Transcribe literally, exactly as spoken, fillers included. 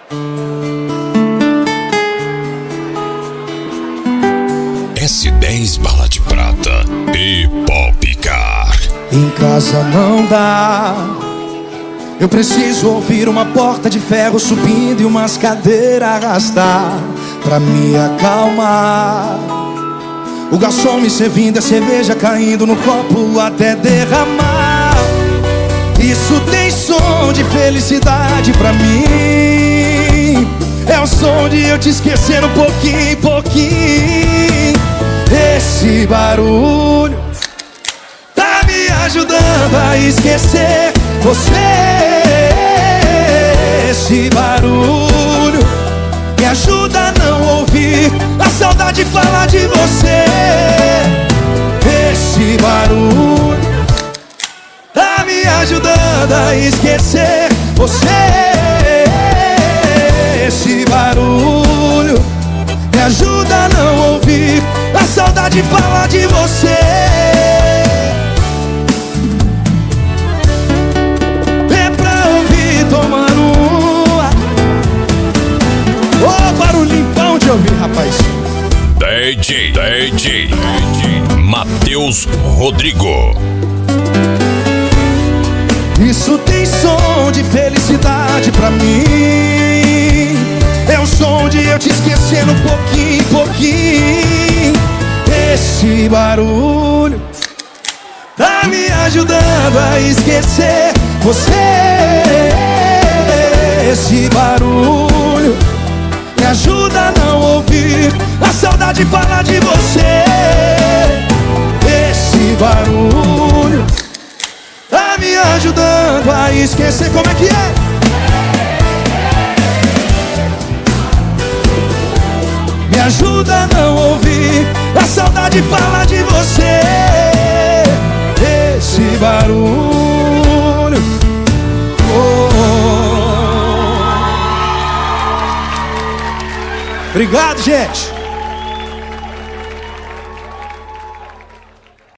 S dez Bala de Prata e Popcar. Em casa não dá, eu preciso ouvir uma porta de ferro subindo e umas cadeiras arrastar pra me acalmar. O garçom me servindo a cerveja caindo no copo até derramar. Isso tem som de felicidade pra mim. É o som de eu te esquecendo pouquinho em pouquinho. Esse barulho tá me ajudando a esquecer você. Esse barulho me ajuda a não ouvir a saudade falar de você. Esse barulho tá me ajudando a esquecer você. Esse barulho me ajuda a não ouvir a saudade falar de você. É pra ouvir tomando uma. Ô, barulhinho bom de ouvir, rapaz. D J, D J, Matheus Rodrigo. Isso tem som de felicidade pra mim. É o som de eu te esquecendo pouquinho em pouquinho. Esse barulho tá me ajudando a esquecer você. Esse barulho me ajuda a não ouvir a saudade falar de você. Esse barulho tá me ajudando a esquecer. Como é que é? Me ajuda a não ouvir a saudade falar de você. Esse barulho. Oh, oh. Obrigado, gente.